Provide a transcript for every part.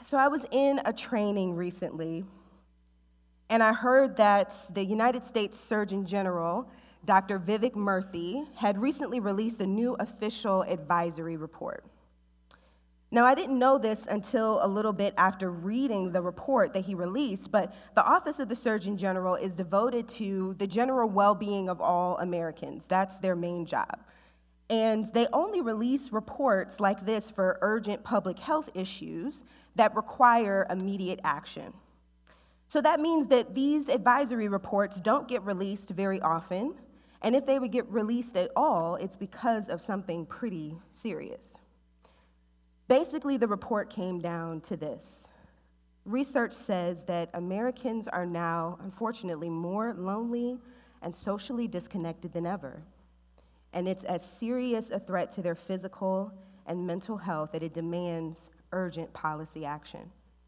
So I was in a training recently, and I heard that the United States Surgeon General, Dr. Vivek Murthy, had recently released a new official advisory report. Now, I didn't know this until a little bit after reading the report that he released, but the Office of the Surgeon General is devoted to the general well-being of all Americans. That's their main job. And they only release reports like this for urgent public health issues that require immediate action. So that means that these advisory reports don't get released very often, and if they would get released at all, it's because of something pretty serious. Basically, the report came down to this. Research says that Americans are now, unfortunately, more lonely and socially disconnected than ever. And it's as serious a threat to their physical and mental health that it demands urgent policy action.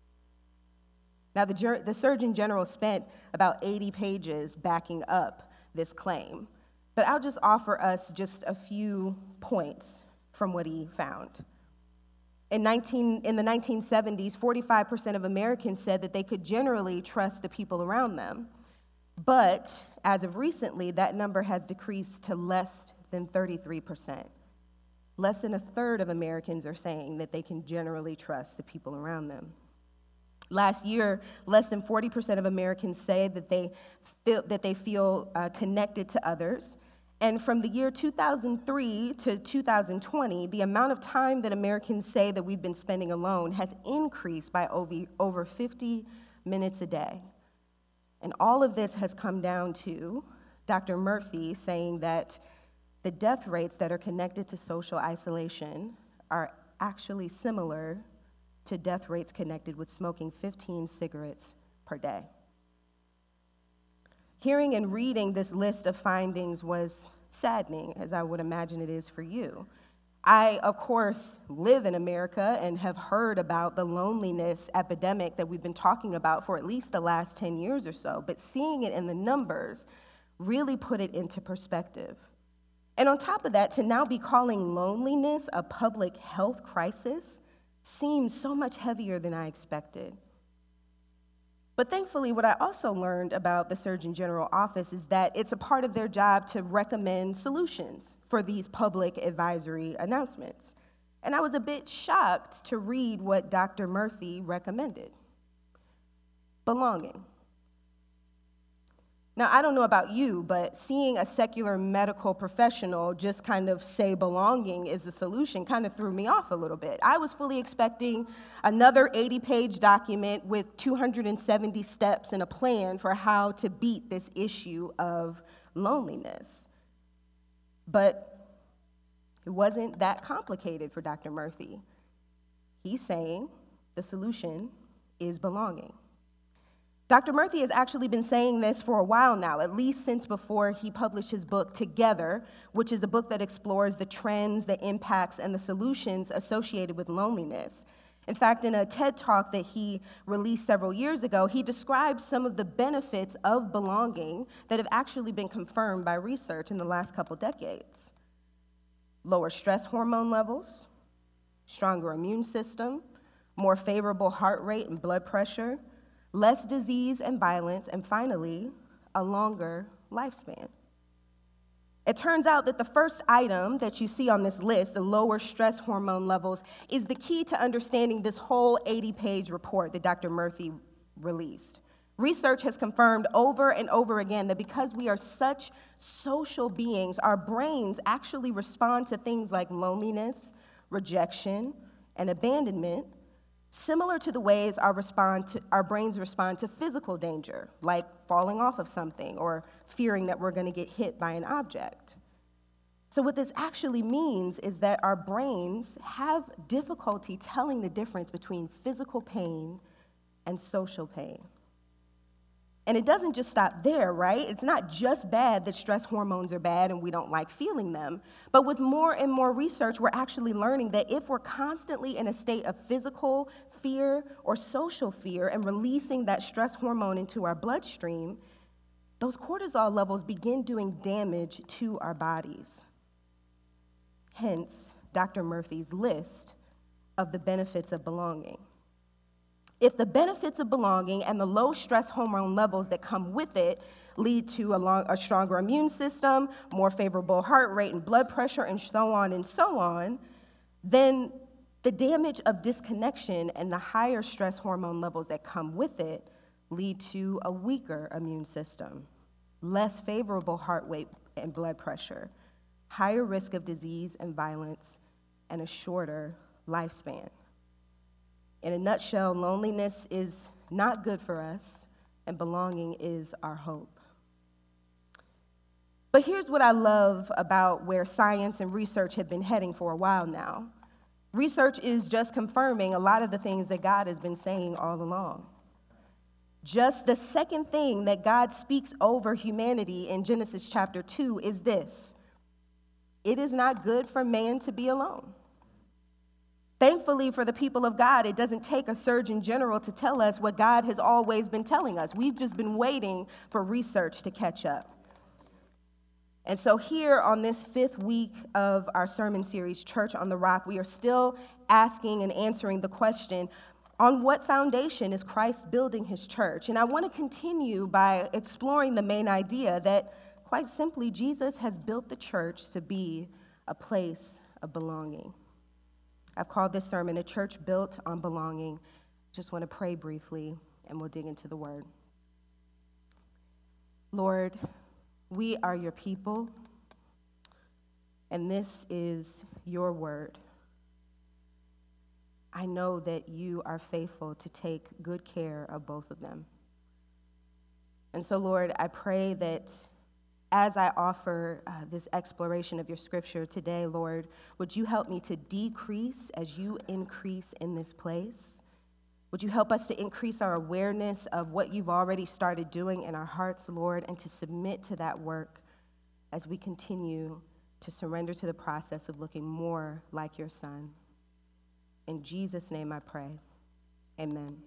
Now, the Surgeon General spent about 80 pages backing up this claim, but I'll just offer us just a few points from what he found. In the 1970s, 45% of Americans said that they could generally trust the people around them. But as of recently, that number has decreased to less than 33%. Less than a third of Americans are saying that they can generally trust the people around them. Last year, less than 40% of Americans say that they feel connected to others. And from the year 2003 to 2020, the amount of time that Americans say that we've been spending alone has increased by over 50 minutes a day. And all of this has come down to Dr. Murthy saying that the death rates that are connected to social isolation are actually similar to death rates connected with smoking 15 cigarettes per day. Hearing and reading this list of findings was saddening, as I would imagine it is for you. I, of course, live in America and have heard about the loneliness epidemic that we've been talking about for at least the last 10 years or so, but seeing it in the numbers really put it into perspective. And on top of that, to now be calling loneliness a public health crisis seems so much heavier than I expected. But thankfully, what I also learned about the Surgeon General office is that it's a part of their job to recommend solutions for these public advisory announcements. And I was a bit shocked to read what Dr. Murthy recommended. Belonging. Now, I don't know about you, but seeing a secular medical professional just kind of say belonging is the solution kind of threw me off a little bit. I was fully expecting another 80-page document with 270 steps and a plan for how to beat this issue of loneliness. But it wasn't that complicated for Dr. Murthy. He's saying the solution is belonging. Dr. Murthy has actually been saying this for a while now, at least since before he published his book, Together, which is a book that explores the trends, the impacts, and the solutions associated with loneliness. In fact, in a TED Talk that he released several years ago, he describes some of the benefits of belonging that have actually been confirmed by research in the last couple decades. Lower stress hormone levels, stronger immune system, more favorable heart rate and blood pressure, less disease and violence, and finally, a longer lifespan. It turns out that the first item that you see on this list, the lower stress hormone levels, is the key to understanding this whole 80-page report that Dr. Murthy released. Research has confirmed over and over again that because we are such social beings, our brains actually respond to things like loneliness, rejection, and abandonment, similar to the ways our brains respond to physical danger, like falling off of something or fearing that we're going to get hit by an object. So what this actually means is that our brains have difficulty telling the difference between physical pain and social pain. And it doesn't just stop there, right? It's not just bad that stress hormones are bad and we don't like feeling them. But with more and more research, we're actually learning that if we're constantly in a state of physical fear or social fear and releasing that stress hormone into our bloodstream, those cortisol levels begin doing damage to our bodies. Hence, Dr. Murthy's list of the benefits of belonging. If the benefits of belonging and the low stress hormone levels that come with it lead to a stronger immune system, more favorable heart rate and blood pressure, and so on, then the damage of disconnection and the higher stress hormone levels that come with it lead to a weaker immune system, less favorable heart rate and blood pressure, higher risk of disease and violence, and a shorter lifespan. In a nutshell, loneliness is not good for us, and belonging is our hope. But here's what I love about where science and research have been heading for a while now. Research is just confirming a lot of the things that God has been saying all along. Just the second thing that God speaks over humanity in Genesis chapter 2 is this: it is not good for man to be alone. Thankfully for the people of God, it doesn't take a surgeon general to tell us what God has always been telling us. We've just been waiting for research to catch up. And so here on this 5th week of our sermon series, Church on the Rock, we are still asking and answering the question, on what foundation is Christ building his church? And I want to continue by exploring the main idea that, quite simply, Jesus has built the church to be a place of belonging. I've called this sermon, A Church Built on Belonging. Just want to pray briefly, and we'll dig into the word. Lord, we are your people, and this is your word. I know that you are faithful to take good care of both of them. And so, Lord, I pray that as I offer this exploration of your scripture today, Lord, would you help me to decrease as you increase in this place? Would you help us to increase our awareness of what you've already started doing in our hearts, Lord, and to submit to that work as we continue to surrender to the process of looking more like your Son. In Jesus' name I pray, amen.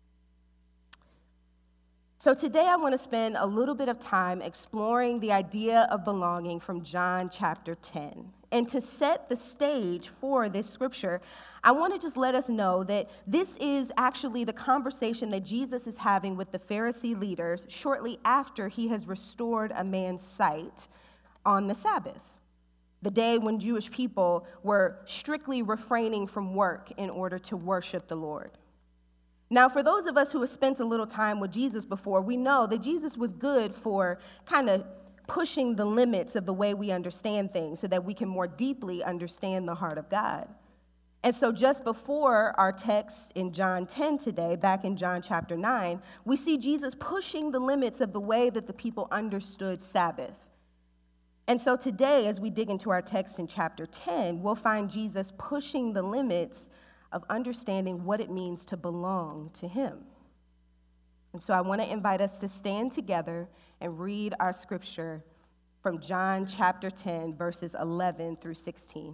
So today I want to spend a little bit of time exploring the idea of belonging from John chapter 10. And to set the stage for this scripture, I want to just let us know that this is actually the conversation that Jesus is having with the Pharisee leaders shortly after he has restored a man's sight on the Sabbath, the day when Jewish people were strictly refraining from work in order to worship the Lord. Now, for those of us who have spent a little time with Jesus before, we know that Jesus was good for kind of pushing the limits of the way we understand things so that we can more deeply understand the heart of God. And so just before our text in John 10 today, back in John chapter 9, we see Jesus pushing the limits of the way that the people understood Sabbath. And so today, as we dig into our text in chapter 10, we'll find Jesus pushing the limits of understanding what it means to belong to him. And so I want to invite us to stand together and read our scripture from John chapter 10, verses 11 through 16.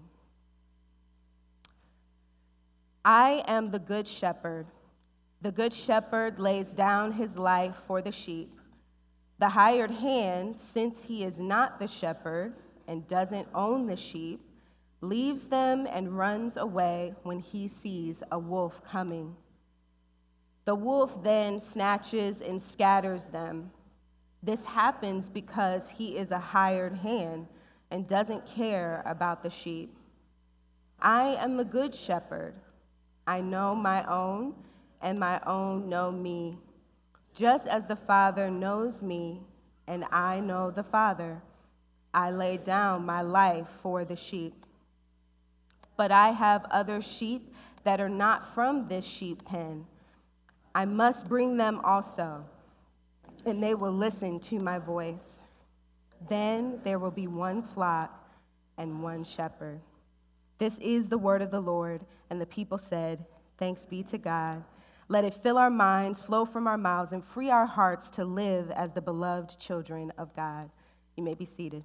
I am the good shepherd. The good shepherd lays down his life for the sheep. The hired hand, since he is not the shepherd and doesn't own the sheep, leaves them and runs away when he sees a wolf coming. The wolf then snatches and scatters them. This happens because he is a hired hand and doesn't care about the sheep. I am the good shepherd. I know my own, and my own know me. Just as the Father knows me, and I know the Father, I lay down my life for the sheep. But I have other sheep that are not from this sheep pen. I must bring them also, and they will listen to my voice. Then there will be one flock and one shepherd. This is the word of the Lord. And the people said, thanks be to God. Let it fill our minds, flow from our mouths, and free our hearts to live as the beloved children of God. You may be seated.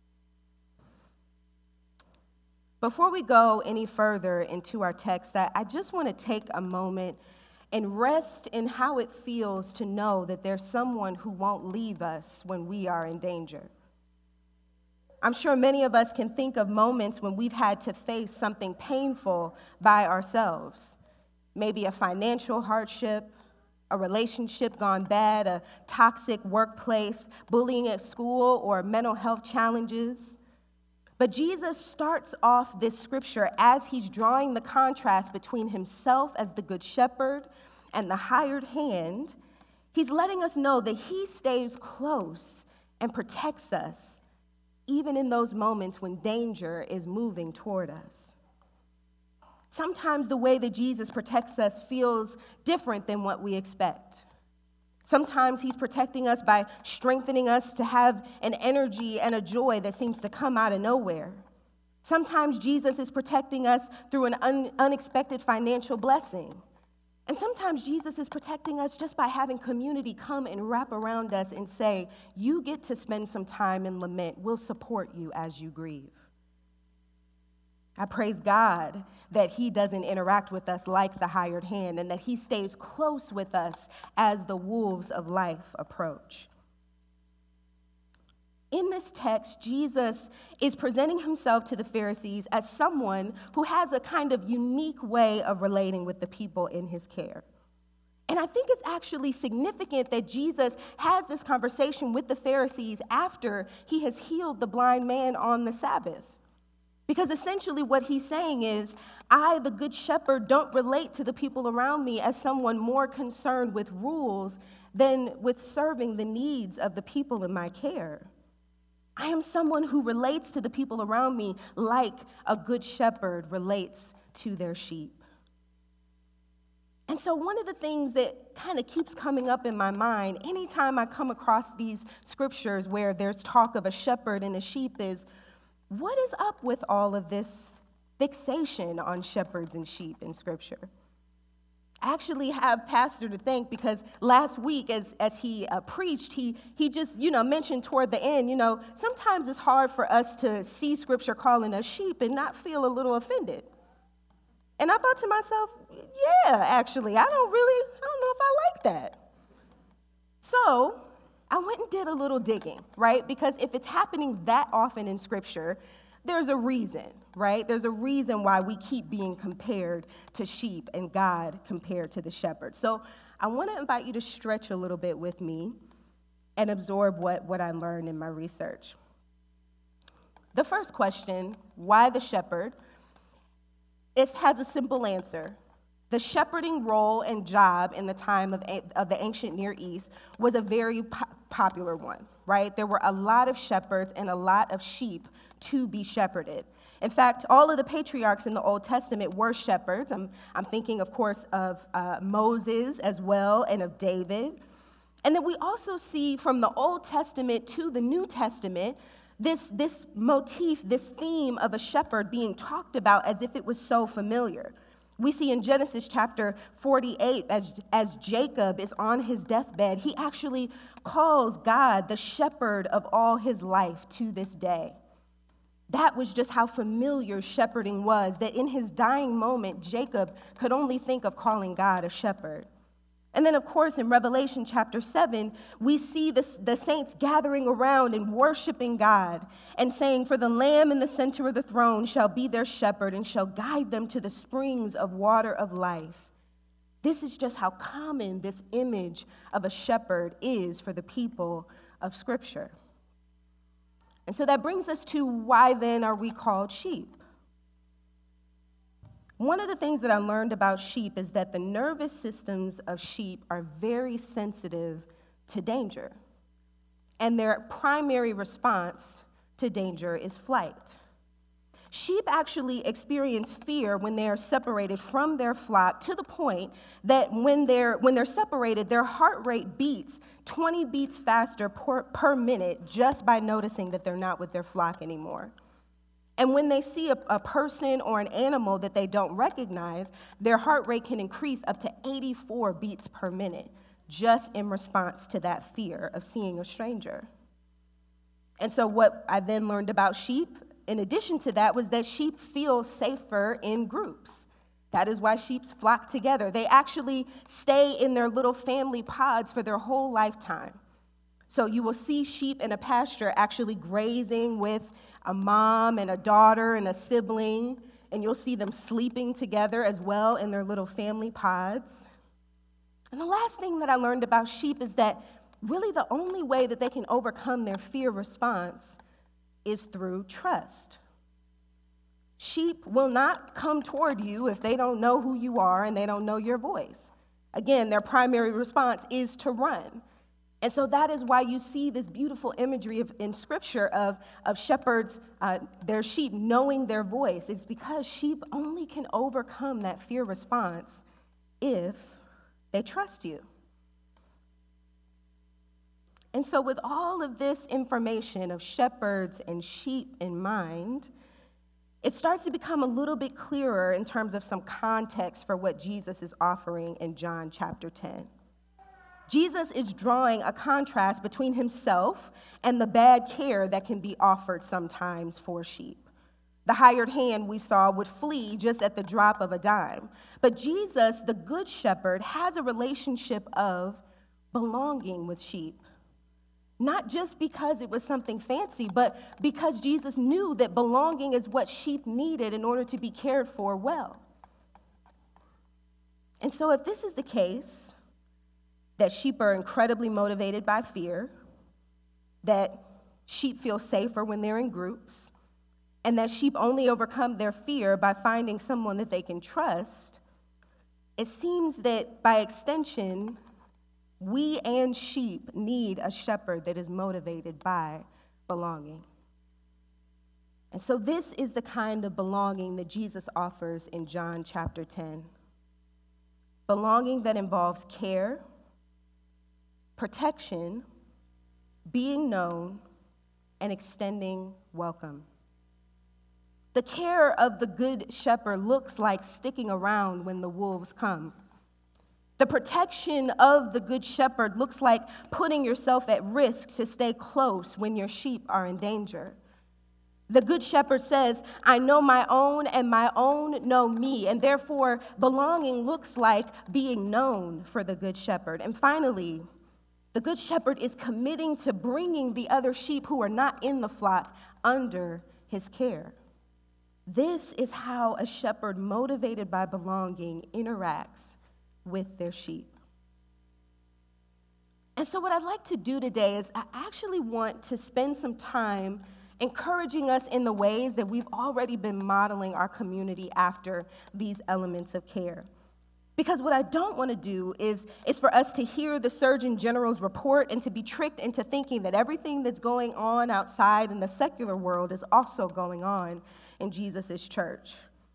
Before we go any further into our text, I just want to take a moment and rest in how it feels to know that there's someone who won't leave us when we are in danger. I'm sure many of us can think of moments when we've had to face something painful by ourselves. maybe a financial hardship, a relationship gone bad, a toxic workplace, bullying at school, or mental health challenges. But Jesus starts off this scripture as he's drawing the contrast between himself as the good shepherd and the hired hand. He's letting us know that he stays close and protects us, even in those moments when danger is moving toward us. Sometimes the way that Jesus protects us feels different than what we expect. Sometimes he's protecting us by strengthening us to have an energy and a joy that seems to come out of nowhere. Sometimes Jesus is protecting us through an unexpected financial blessing. And sometimes Jesus is protecting us just by having community come and wrap around us and say, you get to spend some time in lament. We'll support you as you grieve. I praise God that he doesn't interact with us like the hired hand and that he stays close with us as the wolves of life approach. In this text, Jesus is presenting himself to the Pharisees as someone who has a kind of unique way of relating with the people in his care. And I think it's actually significant that Jesus has this conversation with the Pharisees after he has healed the blind man on the Sabbath. Because essentially what he's saying is, I, the good shepherd, don't relate to the people around me as someone more concerned with rules than with serving the needs of the people in my care. I am someone who relates to the people around me like a good shepherd relates to their sheep. And so one of the things that kind of keeps coming up in my mind anytime I come across these scriptures where there's talk of a shepherd and a sheep is, what is up with all of this fixation on shepherds and sheep in Scripture? I actually have Pastor to thank because last week as he preached, he just, mentioned toward the end, sometimes it's hard for us to see Scripture calling us sheep and not feel a little offended. And I thought to myself, yeah, actually, I don't know if I like that. So I went and did a little digging, right? Because if it's happening that often in Scripture, there's a reason, right? There's a reason why we keep being compared to sheep and God compared to the shepherd. So I want to invite you to stretch a little bit with me and absorb what I learned in my research. The first question, why the shepherd? It has a simple answer. The shepherding role and job in the time of the ancient Near East was a very popular one, right? There were a lot of shepherds and a lot of sheep to be shepherded. In fact, all of the patriarchs in the Old Testament were shepherds. I'm thinking, of course, of Moses as well and of David. And then we also see from the Old Testament to the New Testament this motif, this theme of a shepherd being talked about as if it was so familiar. We see in Genesis chapter 48, as Jacob is on his deathbed, he actually calls God the shepherd of all his life to this day. That was just how familiar shepherding was, that in his dying moment, Jacob could only think of calling God a shepherd. And then, of course, in Revelation chapter 7, we see the saints gathering around and worshiping God and saying, "For the Lamb in the center of the throne shall be their shepherd and shall guide them to the springs of water of life." This is just how common this image of a shepherd is for the people of Scripture. And so that brings us to why then are we called sheep? One of the things that I learned about sheep is that the nervous systems of sheep are very sensitive to danger. And their primary response to danger is flight. Sheep actually experience fear when they are separated from their flock to the point that when they're separated, their heart rate beats 20 beats faster per minute just by noticing that they're not with their flock anymore. And when they see a person or an animal that they don't recognize, their heart rate can increase up to 84 beats per minute just in response to that fear of seeing a stranger. And so what I then learned about sheep, in addition to that, was that sheep feel safer in groups. That is why sheep flock together. They actually stay in their little family pods for their whole lifetime. So you will see sheep in a pasture actually grazing with a mom and a daughter and a sibling. and you'll see them sleeping together as well in their little family pods. And the last thing that I learned about sheep is that really the only way that they can overcome their fear response is through trust. Sheep will not come toward you if they don't know who you are and they don't know your voice. Again, their primary response is to run. And so that is why you see this beautiful imagery in Scripture of shepherds, their sheep knowing their voice. It's because sheep only can overcome that fear response if they trust you. And so with all of this information of shepherds and sheep in mind, it starts to become a little bit clearer in terms of some context for what Jesus is offering in John chapter 10. Jesus is drawing a contrast between himself and the bad care that can be offered sometimes for sheep. The hired hand we saw would flee just at the drop of a dime. But Jesus, the good shepherd, has a relationship of belonging with sheep. Not just because it was something fancy, but because Jesus knew that belonging is what sheep needed in order to be cared for well. And so if this is the case, that sheep are incredibly motivated by fear, that sheep feel safer when they're in groups, and that sheep only overcome their fear by finding someone that they can trust, it seems that by extension, we and sheep need a shepherd that is motivated by belonging. And so this is the kind of belonging that Jesus offers in John chapter 10. Belonging that involves care, protection, being known, and extending welcome. The care of the good shepherd looks like sticking around when the wolves come. The protection of the good shepherd looks like putting yourself at risk to stay close when your sheep are in danger. The good shepherd says, I know my own and my own know me, and therefore belonging looks like being known for the good shepherd. And finally, the good shepherd is committing to bringing the other sheep who are not in the flock under his care. This is how a shepherd motivated by belonging interacts with their sheep. And so what I'd like to do today is I actually want to spend some time encouraging us in the ways that we've already been modeling our community after these elements of care. Because what I don't want to do is for us to hear the Surgeon General's report and to be tricked into thinking that everything that's going on outside in the secular world is also going on in Jesus' church.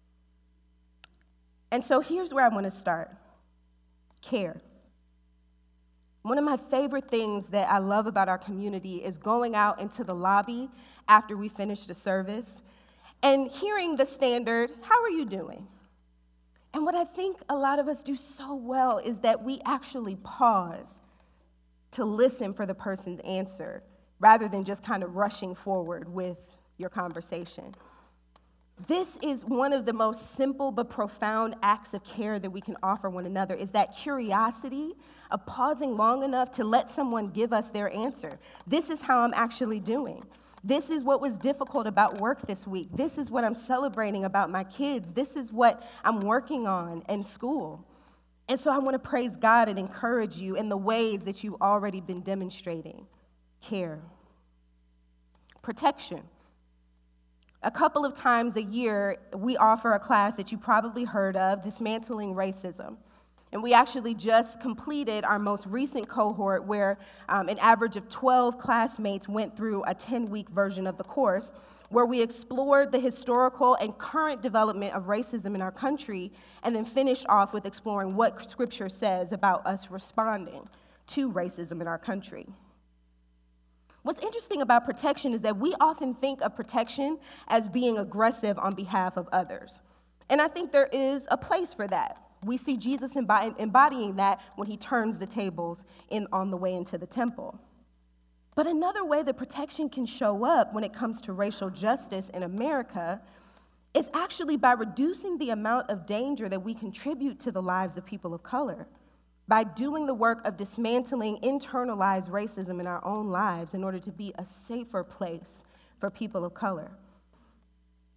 And so here's where I want to start. Care. One of my favorite things that I love about our community is going out into the lobby after we finish the service and hearing the standard, how are you doing? And what I think a lot of us do so well is that we actually pause to listen for the person's answer rather than just kind of rushing forward with your conversation. This is one of the most simple but profound acts of care that we can offer one another, is that curiosity of pausing long enough to let someone give us their answer. This is how I'm actually doing. This is what was difficult about work this week. This is what I'm celebrating about my kids. This is what I'm working on in school. And so I want to praise God and encourage you in the ways that you've already been demonstrating care. Protection. A couple of times a year, we offer a class that you probably heard of, Dismantling Racism. And we actually just completed our most recent cohort where an average of 12 classmates went through a 10-week version of the course where we explored the historical and current development of racism in our country and then finished off with exploring what Scripture says about us responding to racism in our country. What's interesting about protection is that we often think of protection as being aggressive on behalf of others. And I think there is a place for that. We see Jesus embodying that when he turns the tables on the way into the temple. But another way that protection can show up when it comes to racial justice in America is actually by reducing the amount of danger that we contribute to the lives of people of color, by doing the work of dismantling internalized racism in our own lives in order to be a safer place for people of color.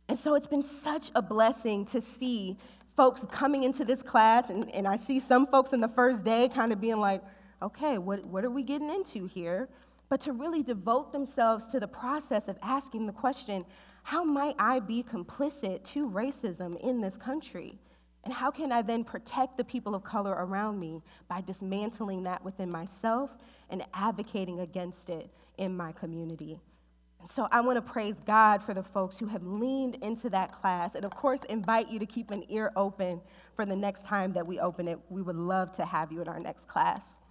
And so it's been such a blessing to see folks coming into this class, and I see some folks in the first day kind of being like, okay, what are we getting into here? But to really devote themselves to the process of asking the question, how might I be complicit to racism in this country? And how can I then protect the people of color around me by dismantling that within myself and advocating against it in my community? And so I want to praise God for the folks who have leaned into that class, and of course invite you to keep an ear open for the next time that we open it. We would love to have you in our next class.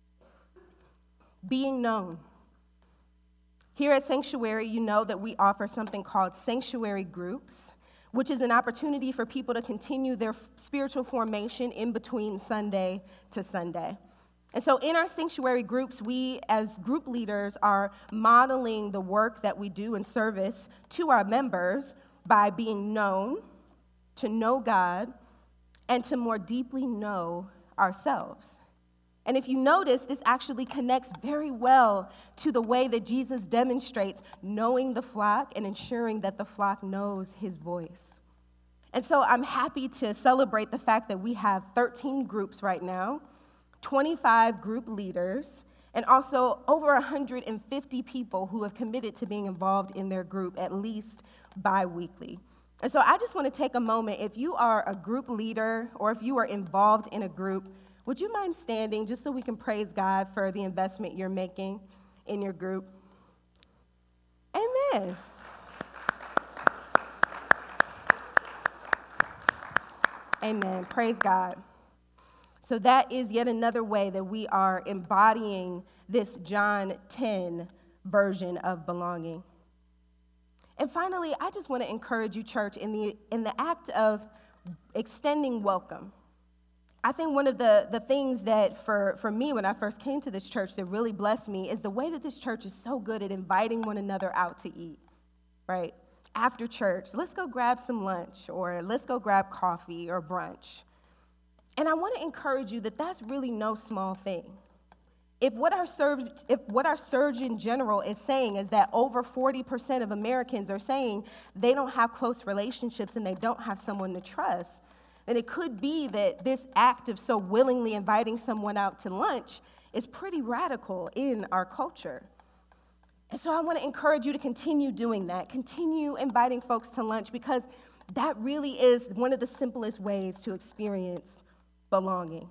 Being known. Here at Sanctuary, you know that we offer something called Sanctuary Groups, which is an opportunity for people to continue their spiritual formation in between Sunday to Sunday. And so in our Sanctuary Groups, we as group leaders are modeling the work that we do in service to our members by being known, to know God, and to more deeply know ourselves. And if you notice, this actually connects very well to the way that Jesus demonstrates knowing the flock and ensuring that the flock knows his voice. And so I'm happy to celebrate the fact that we have 13 groups right now, 25 group leaders, and also over 150 people who have committed to being involved in their group at least bi-weekly. And so I just want to take a moment. If you are a group leader or if you are involved in a group, would you mind standing just so we can praise God for the investment you're making in your group? Amen. Amen. Praise God. So that is yet another way that we are embodying this John 10 version of belonging. And finally, I just want to encourage you, church, in the act of extending welcome. I think one of the things that for me when I first came to this church that really blessed me is the way that this church is so good at inviting one another out to eat, right? After church, let's go grab some lunch, or let's go grab coffee or brunch. And I want to encourage you that that's really no small thing. If what our Surgeon General is saying is that over 40% of Americans are saying they don't have close relationships and they don't have someone to trust, then it could be that this act of so willingly inviting someone out to lunch is pretty radical in our culture. And so I want to encourage you to continue doing that. Continue inviting folks to lunch, because that really is one of the simplest ways to experience belonging.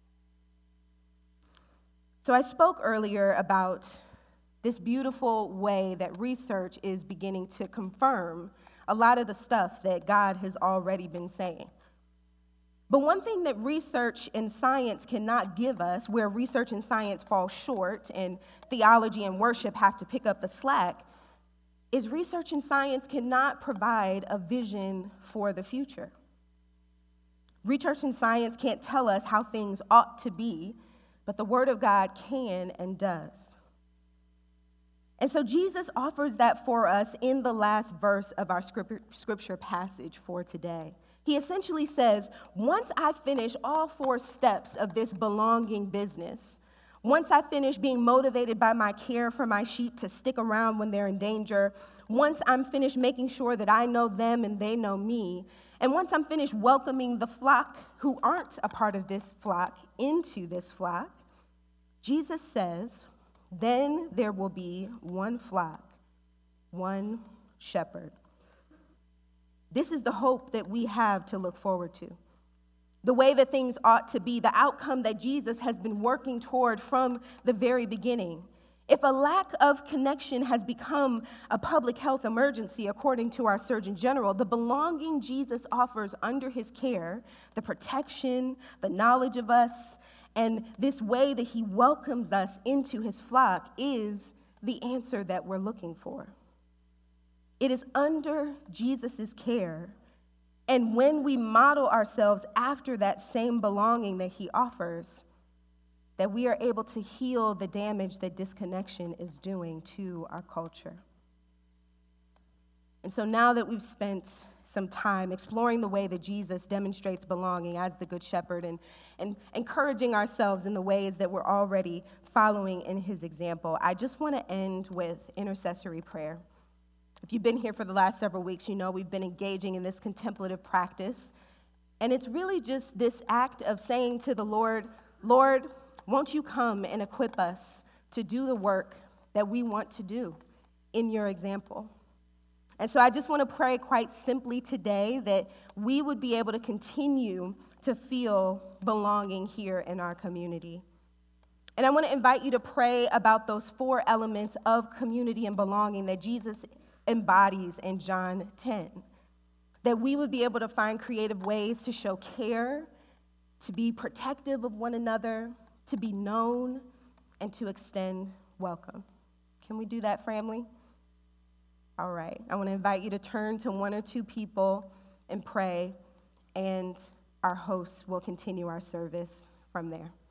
So I spoke earlier about this beautiful way that research is beginning to confirm a lot of the stuff that God has already been saying. But one thing that research and science cannot give us, where research and science fall short and theology and worship have to pick up the slack, is research and science cannot provide a vision for the future. Research and science can't tell us how things ought to be, but the Word of God can and does. And so Jesus offers that for us in the last verse of our scripture passage for today. He essentially says, once I finish all 4 steps of this belonging business, once I finish being motivated by my care for my sheep to stick around when they're in danger, once I'm finished making sure that I know them and they know me, and once I'm finished welcoming the flock who aren't a part of this flock into this flock, Jesus says, then there will be one flock, one shepherd. This is the hope that we have to look forward to. The way that things ought to be, the outcome that Jesus has been working toward from the very beginning. If a lack of connection has become a public health emergency, according to our Surgeon General, the belonging Jesus offers under his care, the protection, the knowledge of us, and this way that he welcomes us into his flock is the answer that we're looking for. It is under Jesus' care, and when we model ourselves after that same belonging that he offers, that we are able to heal the damage that disconnection is doing to our culture. And so now that we've spent some time exploring the way that Jesus demonstrates belonging as the Good Shepherd and encouraging ourselves in the ways that we're already following in his example, I just want to end with intercessory prayer. If you've been here for the last several weeks, you know we've been engaging in this contemplative practice. And it's really just this act of saying to the Lord, Lord, won't you come and equip us to do the work that we want to do in your example? And so I just want to pray quite simply today that we would be able to continue to feel belonging here in our community. And I want to invite you to pray about those 4 elements of community and belonging that Jesus embodies in John 10. That we would be able to find creative ways to show care, to be protective of one another, to be known, and to extend welcome. Can we do that, family? All right. I want to invite you to turn to 1 or 2 people and pray, and our hosts will continue our service from there.